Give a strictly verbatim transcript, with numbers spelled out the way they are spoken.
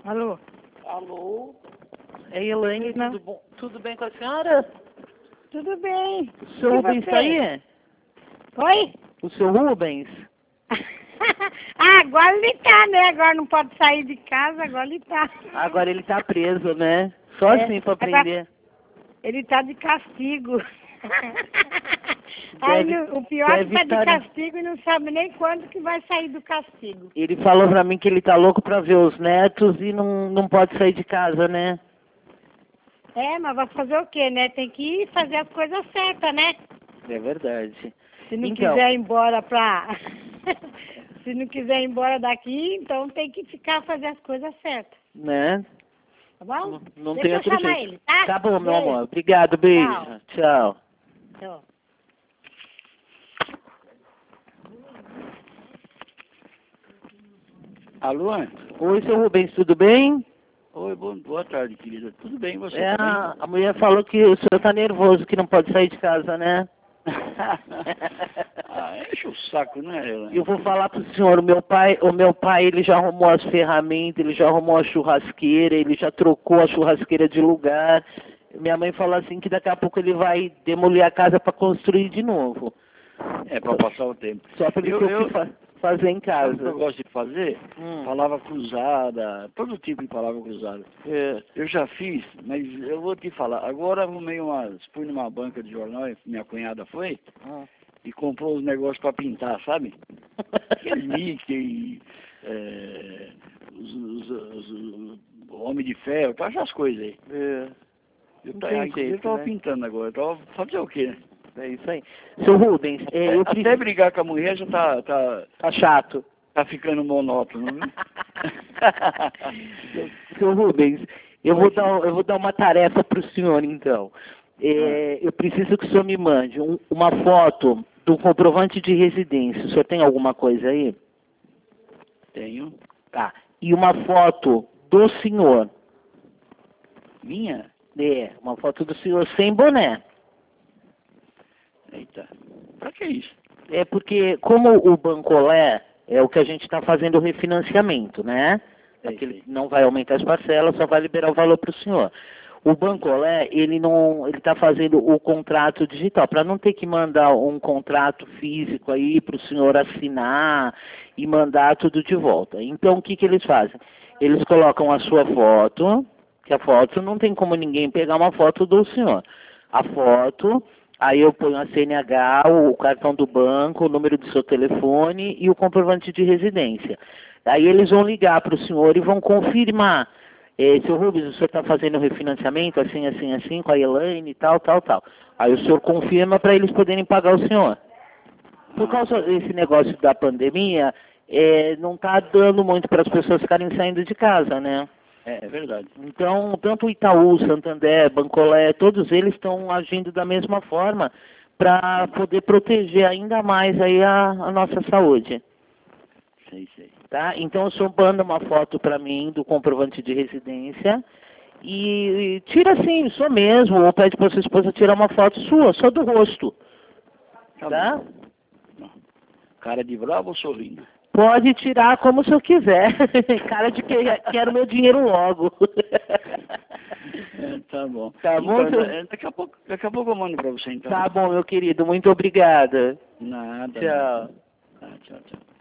Alô? Alô? É Elaine, Tudo bom? Tudo bem com a senhora? Tudo bem. O seu E Rubens você? está aí? Oi? O seu Rubens? Ah, agora ele tá, né? Agora não pode sair de casa, agora ele tá. Agora ele está preso, né? Só É, assim para agora- aprender. Ele tá de castigo. Aí Deve- o pior é que deve tá de tá- castigo e não sabe nem quando que vai sair do castigo. Ele falou pra mim que ele tá louco pra ver os netos e não, não pode sair de casa, né? É, mas vai fazer o quê, né? Tem que ir fazer as coisas certas, né? É verdade. Se não Então. quiser ir embora pra... Se não quiser ir embora daqui, então tem que ficar fazer as coisas certas. Né? Tá bom? Não, não Deixa tem eu outro chamar jeito. ele, tá? Tá bom, meu Beijo. amor. Obrigado, beijo. Tchau. Tchau. Alô? Oi, seu Rubens, tudo bem? Oi, boa, boa tarde, querida. Tudo bem, você É, também? a, a mulher falou que o senhor tá nervoso, que não pode sair de casa, né? Ah, enche o saco, né, Elaine? Eu vou falar pro senhor, o meu pai, o meu pai, ele já arrumou as ferramentas, ele já arrumou a churrasqueira, ele já trocou a churrasqueira de lugar. Minha mãe falou assim que daqui a pouco ele vai demolir a casa para construir de novo. É, pra passar o tempo. Só para ele Eu- ter o eu- que fa fazer em Sabe o que eu casa. gosto de fazer? Hum. Palavra cruzada, todo tipo de palavra cruzada. É. Eu já fiz, mas eu vou te falar. Agora arrumei umas, fui numa banca de jornal, minha cunhada foi, Hum. e comprou uns negócios pra pintar, sabe? Aquele Mickey, é, os, os, os, os Homem de Ferro, tá, essas coisas aí. É. Eu, Não tá, tem inclusive, jeito, eu tava né? pintando agora, eu tava fazer o quê, né? É isso aí. Seu Rubens, é, eu Até preciso... brigar com a mulher já tá, tá, Tá chato. tá ficando monótono, viu? Seu Rubens, eu vou, dar, eu vou dar uma tarefa para o senhor, então. É, eu preciso que o senhor me mande um- uma foto do comprovante de residência. O senhor tem alguma coisa aí? Tenho. Tá. E uma foto do senhor. Minha? É, uma foto do senhor sem boné. Eita. Pra que isso? É porque, como o Bancolé é o que a gente está fazendo o refinanciamento, né? Sei, Aquele sei. não vai aumentar as parcelas, só vai liberar o valor para o senhor. O Bancolé, ele não, ele está fazendo o contrato digital, para não ter que mandar um contrato físico aí para o senhor assinar e mandar tudo de volta. Então, o que que eles fazem? Eles colocam a sua foto, que a foto não tem como ninguém pegar uma foto do senhor. A foto, aí eu ponho a C N H, o cartão do banco, o número do seu telefone e o comprovante de residência. Aí eles vão ligar para o senhor e vão confirmar. Eh, seu Rubens, o senhor está fazendo o refinanciamento assim, assim, assim, com a Elaine e tal, tal, tal. Aí o senhor confirma para eles poderem pagar o senhor. Por causa desse negócio da pandemia, eh, não está dando muito para as pessoas ficarem saindo de casa, né? É, é verdade. Então, tanto o Itaú, Santander, Bancolé, todos eles estão agindo da mesma forma para poder proteger ainda mais aí a, a nossa saúde. Sei, sei. Tá? Então, o senhor manda uma foto para mim do comprovante de residência e, e tira assim, só mesmo, ou pede para sua esposa tirar uma foto sua, só do rosto. Tá Tá? bom. Cara de bravo ou sorrindo? Pode tirar como o senhor quiser. Cara de que quero meu dinheiro logo. É, tá bom. Tá bom, Então, seu- da- daqui a pouco, daqui a pouco eu mando pra você então. Tá bom, meu querido. Muito obrigada. Nada. Tchau. Nada. Tá, tchau, tchau.